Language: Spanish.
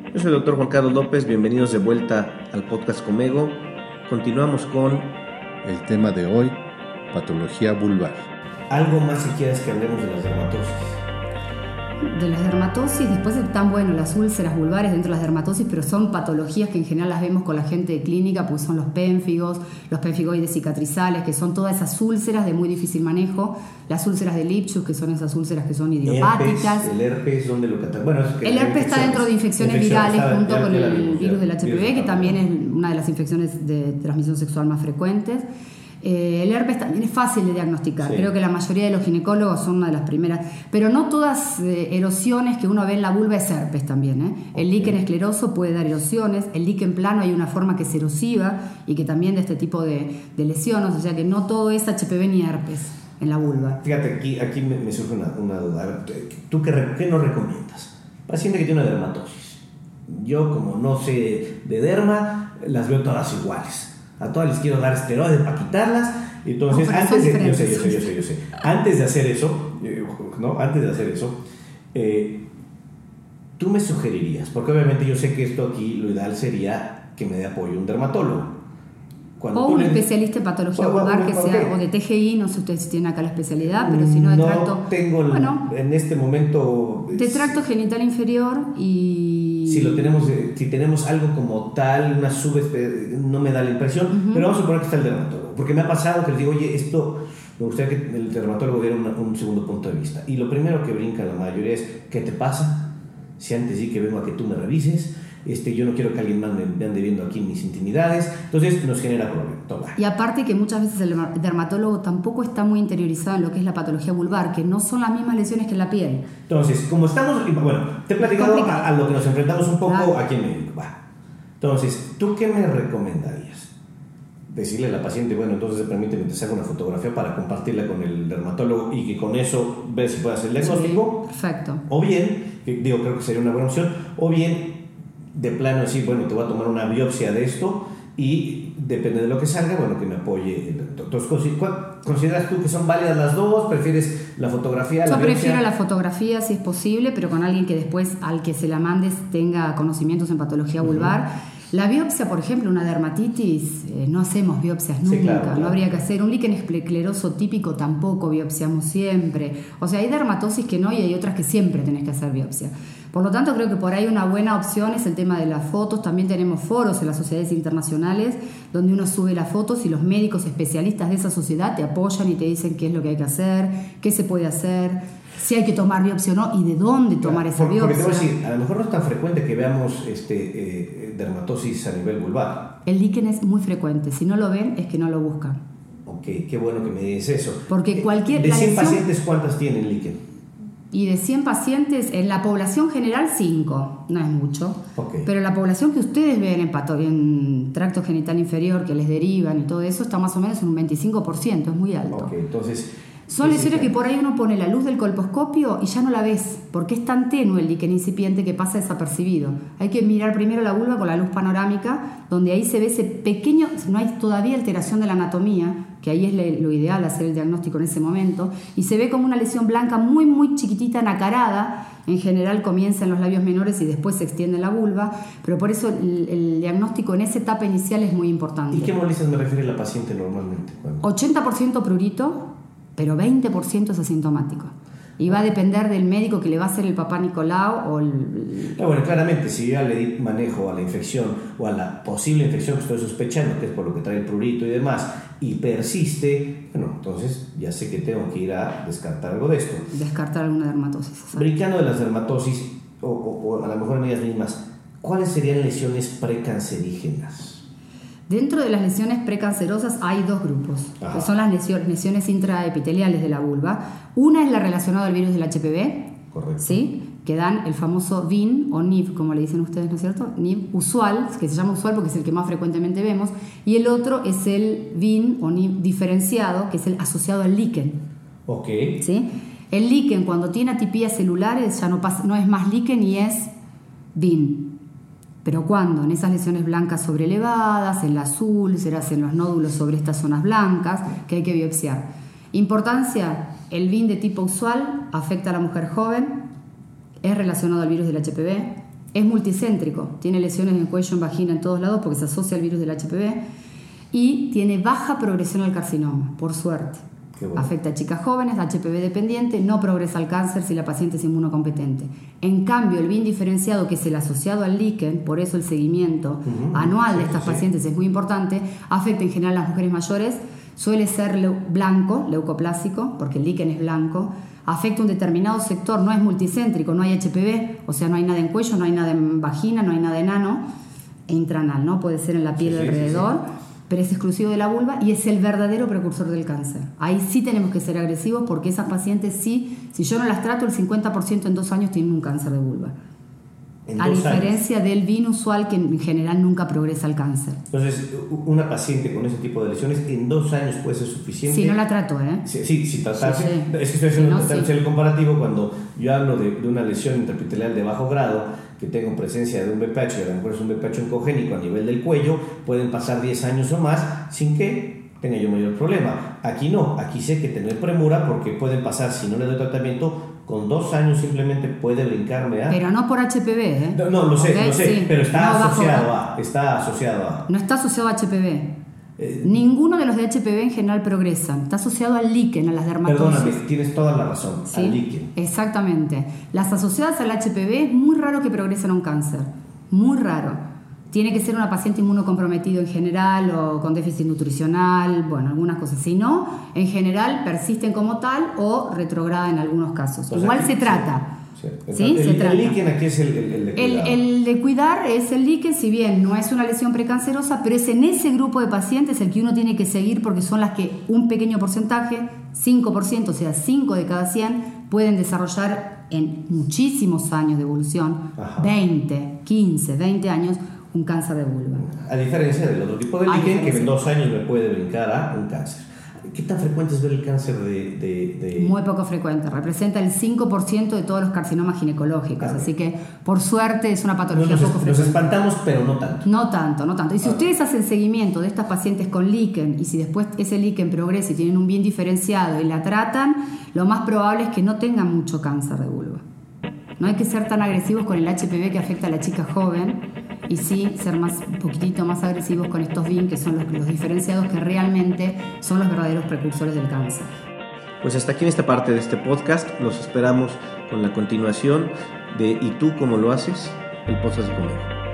Yo soy el doctor Juan Carlos López, bienvenidos de vuelta al podcast Comego. Continuamos con el tema de hoy, patología vulvar. ¿Algo más que quieras que hablemos de las dermatosis? De las dermatosis, después están, las úlceras vulvares dentro de las dermatosis, pero son patologías que en general las vemos con la gente de clínica, pues son los pénfigoides cicatrizales, que son todas esas úlceras de muy difícil manejo, las úlceras de Lipschutz, que son esas úlceras que son idiopáticas. El herpes, ¿dónde lo el herpes está dentro de infecciones virales junto con el virus del HPV, que también es una de las infecciones de transmisión sexual más frecuentes. El herpes también es fácil de diagnosticar, sí. Creo que la mayoría de los ginecólogos son una de las primeras, pero no todas erosiones que uno ve en la vulva es herpes también, ¿eh? Okay. El líquen escleroso puede dar erosiones, el líquen plano hay una forma que es erosiva y que también da este tipo de lesiones, o sea que no todo es HPV ni herpes en la vulva. Fíjate, aquí me surge una duda. ¿Tú qué nos recomiendas? Paciente que tiene una dermatosis. Yo, como no sé de derma, las veo todas iguales. A todas les quiero dar esteroides para quitarlas. Entonces, antes de hacer eso, tú me sugerirías, porque obviamente yo sé que esto aquí lo ideal sería que me dé apoyo un dermatólogo. O un especialista en patología vulvar que sea, o de TGI, no sé ustedes si tienen acá la especialidad, pero si no de tracto. No tengo en este momento. De tracto genital inferior y. Si tenemos algo como tal, una no me da la impresión, pero vamos a suponer que está el dermatólogo, porque me ha pasado que les digo, oye, esto me gustaría que el dermatólogo diera un segundo punto de vista. Y lo primero que brinca la mayoría es, ¿qué te pasa? Si antes sí que vengo a que tú me revises. Yo no quiero que alguien más me ande viendo aquí mis intimidades, entonces nos genera problema. Y aparte que muchas veces el dermatólogo tampoco está muy interiorizado en lo que es la patología vulvar, que no son las mismas lesiones que en la piel. Entonces, como estamos, te he platicado a lo que nos enfrentamos un poco aquí en México. Entonces, ¿tú qué me recomendarías? Decirle a la paciente, entonces permíteme que te saque una fotografía para compartirla con el dermatólogo y que con eso ver si puede hacer el diagnóstico. Sí, perfecto. O bien, creo que sería una buena opción, o bien de plano decir, te voy a tomar una biopsia de esto y depende de lo que salga, que me apoye. Entonces, ¿consideras tú que son válidas las dos? ¿Prefieres la fotografía? Yo prefiero la fotografía si es posible, pero con alguien que después al que se la mandes tenga conocimientos en patología vulvar. La biopsia, por ejemplo, una dermatitis, no hacemos biopsias nunca, sí, claro. No habría que hacer. Un líquen escleroso típico tampoco biopsiamos siempre. O sea, hay dermatosis que no y hay otras que siempre tenés que hacer biopsia. Por lo tanto, creo que por ahí una buena opción es el tema de las fotos. También tenemos foros en las sociedades internacionales donde uno sube las fotos y los médicos especialistas de esa sociedad te apoyan y te dicen qué es lo que hay que hacer, qué se puede hacer, si hay que tomar biopsia o no y de dónde tomar esa biopsia. Porque te voy a decir, a lo mejor no es tan frecuente que veamos dermatosis a nivel vulvar. El líquen es muy frecuente. Si no lo ven, es que no lo buscan. Ok, qué bueno que me dices eso. Porque de 100 pacientes, ¿cuántas tienen líquen? Y de 100 pacientes, en la población general 5, no es mucho. Okay. Pero la población que ustedes ven en tracto genital inferior, que les derivan y todo eso, está más o menos en un 25%, es muy alto. Ok, entonces... Son lesiones que por ahí uno pone la luz del colposcopio y ya no la ves, porque es tan tenue el líquen incipiente que pasa desapercibido. Hay que mirar primero la vulva con la luz panorámica, donde ahí se ve ese pequeño, no hay todavía alteración de la anatomía, que ahí es lo ideal hacer el diagnóstico en ese momento, y se ve como una lesión blanca muy muy chiquitita, nacarada. En general comienza en los labios menores y después se extiende en la vulva, pero por eso el diagnóstico en esa etapa inicial es muy importante. ¿Y qué molestias me refiere la paciente normalmente? 80% prurito, pero 20% es asintomático. Y va a depender del médico que le va a hacer el papá Nicolau o el... claramente, si yo ya le di manejo a la infección o a la posible infección que estoy sospechando, que es por lo que trae el prurito y demás, y persiste, entonces ya sé que tengo que ir a descartar algo de esto. Descartar alguna dermatosis. ¿Sabes? Brincando de las dermatosis, o a lo mejor en ellas mismas, ¿cuáles serían lesiones precancerígenas? Dentro de las lesiones precancerosas hay dos grupos, que son las lesiones intraepiteliales de la vulva. Una es la relacionada al virus del HPV, correcto, ¿sí? Que dan el famoso VIN o NIV, como le dicen ustedes, ¿no es cierto? NIV usual, que se llama usual porque es el que más frecuentemente vemos, y el otro es el VIN o NIV diferenciado, que es el asociado al líquen. Ok. ¿Sí? El líquen, cuando tiene atipías celulares, ya no es más líquen y es VIN. Pero cuando en esas lesiones blancas sobrelevadas, en las úlceras, en los nódulos sobre estas zonas blancas, que hay que biopsiar. Importancia, el VIN de tipo usual afecta a la mujer joven, es relacionado al virus del HPV, Es multicéntrico, tiene lesiones en cuello, en vagina, en todos lados porque se asocia al virus del HPV y tiene baja progresión al carcinoma, por suerte. Bueno. Afecta a chicas jóvenes, HPV dependiente, no progresa al cáncer si la paciente es inmunocompetente. En cambio, el bien diferenciado, que es el asociado al líquen, por eso el seguimiento anual de estas pacientes es muy importante, afecta en general a las mujeres mayores, suele ser blanco, leucoplásico, porque el líquen es blanco, afecta un determinado sector, no es multicéntrico, no hay HPV, o sea, no hay nada en cuello, no hay nada en vagina, no hay nada en ano, e intranal, ¿no? Puede ser en la piel alrededor, pero es exclusivo de la vulva y es el verdadero precursor del cáncer. Ahí sí tenemos que ser agresivos porque esas pacientes sí, si yo no las trato, el 50% en 2 años tienen un cáncer de vulva. A diferencia del binusual, que en general nunca progresa al cáncer. Entonces, una paciente con ese tipo de lesiones en 2 años puede ser suficiente. Si no la trato, ¿eh? Sí, tratarse. Sí. Es que estoy haciendo el comparativo cuando yo hablo de una lesión intraepitelial de bajo grado, que tengo presencia de un BPH, y a lo mejor es un BPH oncogénico a nivel del cuello, pueden pasar 10 años o más sin que tenga yo mayor problema. Aquí no, aquí sé que tener premura porque pueden pasar, si no le doy tratamiento, con 2 años simplemente puede brincarme a... Pero no por HPV, ¿eh? No, lo sé, sí, pero está asociado a... No está asociado a HPV. Ninguno de los de HPV en general progresan. Está asociado al líquen, a las dermatosis. Perdóname, tienes toda la razón, ¿sí? Al líquen. Exactamente. Las asociadas al HPV es muy raro que progresen a un cáncer. Muy raro. Tiene que ser una paciente inmunocomprometida en general o con déficit nutricional, bueno, algunas cosas. Si no, en general persisten como tal o retrograda en algunos casos. Pues igual aquí, se trata. Sí, el líquen aquí es el de cuidar. El de cuidar es el líquen, si bien no es una lesión precancerosa, pero es en ese grupo de pacientes el que uno tiene que seguir porque son las que un pequeño porcentaje, 5%, o sea, 5 de cada 100, pueden desarrollar en muchísimos años de evolución, 20, 15, 20 años, un cáncer de vulva. A diferencia del otro tipo de líquen que en 2 años me puede brincar a un cáncer. ¿Qué tan frecuente es ver el cáncer de...? Muy poco frecuente, representa el 5% de todos los carcinomas ginecológicos, así que por suerte es una patología poco frecuente. Nos espantamos, pero no tanto. No tanto. Y si ustedes hacen seguimiento de estas pacientes con líquen y si después ese líquen progresa y tienen un bien diferenciado y la tratan, lo más probable es que no tengan mucho cáncer de vulva. No hay que ser tan agresivos con el HPV que afecta a la chica joven y sí ser un poquitito más agresivos con estos BIN, que son los diferenciados que realmente son los verdaderos precursores del cáncer. Pues hasta aquí en esta parte de este podcast. Los esperamos con la continuación de ¿Y tú cómo lo haces? El podcast conmigo.